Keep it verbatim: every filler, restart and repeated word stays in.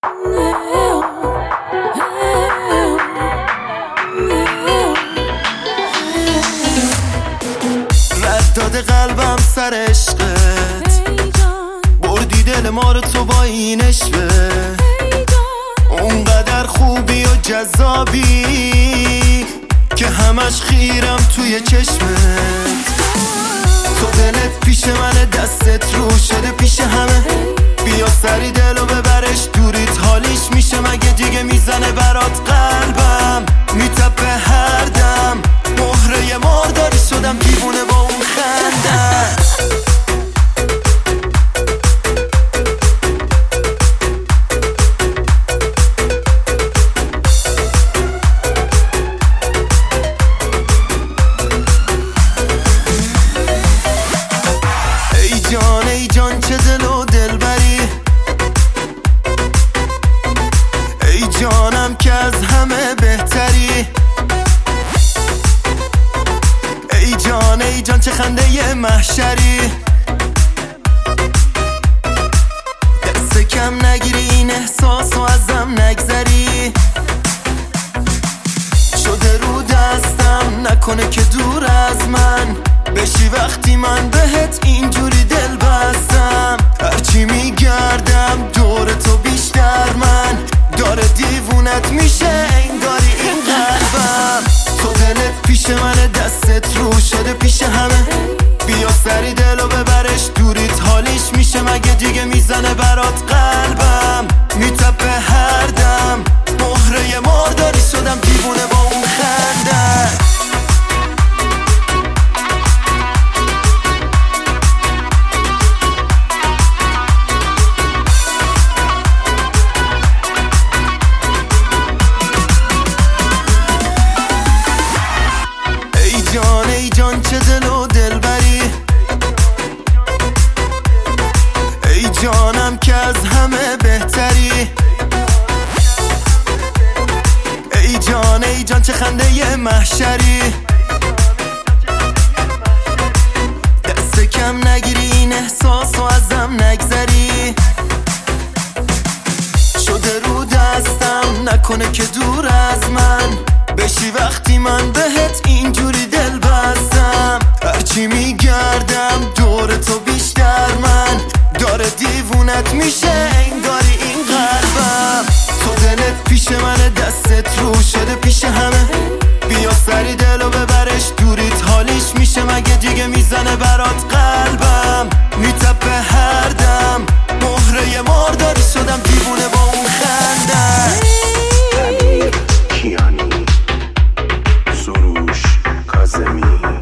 رد داده قلبم سر عشقت، بردی دل ما رو تو با این عشقه. اونقدر خوبی و جذابی که همش خیرم توی چشمت. تو دلت پیش من، دستت رو شده پیش همه. بیا سری دلو ببرش دوریت، حالیش میشه مگه دیگه؟ میزنه برات قلبم، میتپه هر دم. مهره مرداری شدم دیوونه با اون خنده. ای جان ای جان چه دل و دلبری، ای جانم که از همه بهتری. ای جان ای جان چه خنده محشری، دست کم نگیری این احساس و ازم نگذری. شده رو دستم نکنه که دور از من بشی وقتی من بهت اینجوری دل بستم. هرچی میگردم دور تو بیشتر من داره دیوونت میشه انگاری این قلبم. تو دلت پیش من، دستت رو شده پیش همه. بیا سری دلو ببرش دوریت، حالیش میشه مگه دیگه؟ میزنه برات قلبم، میتپه هر دم. مهره مرداری شدم دیوونه با اون خنده. ای جان ای جان چه دل و دلبری، ای جانم که از همه بهتری. ای جان ای جان چه خنده محشری، دست کم نگیری این احساس و ازم نگذری. شده رو دستم نکنه که دور از من بشی وقتی من بهت اینجوری دل بستم. هرچی میگردم دور تو بیشتر من داره دیوونت میشه انگاری این قلبم. تو دلت پیش من، دستت رو شده پیش همه. بیا سری دلو ببرش دوریت، حالیش میشه مگه دیگه؟ میزنه برات قلبم، میتپه هر دم. مهره مرداری شدم دیوونه با اون خنده. کیانی، سروش کاظمی.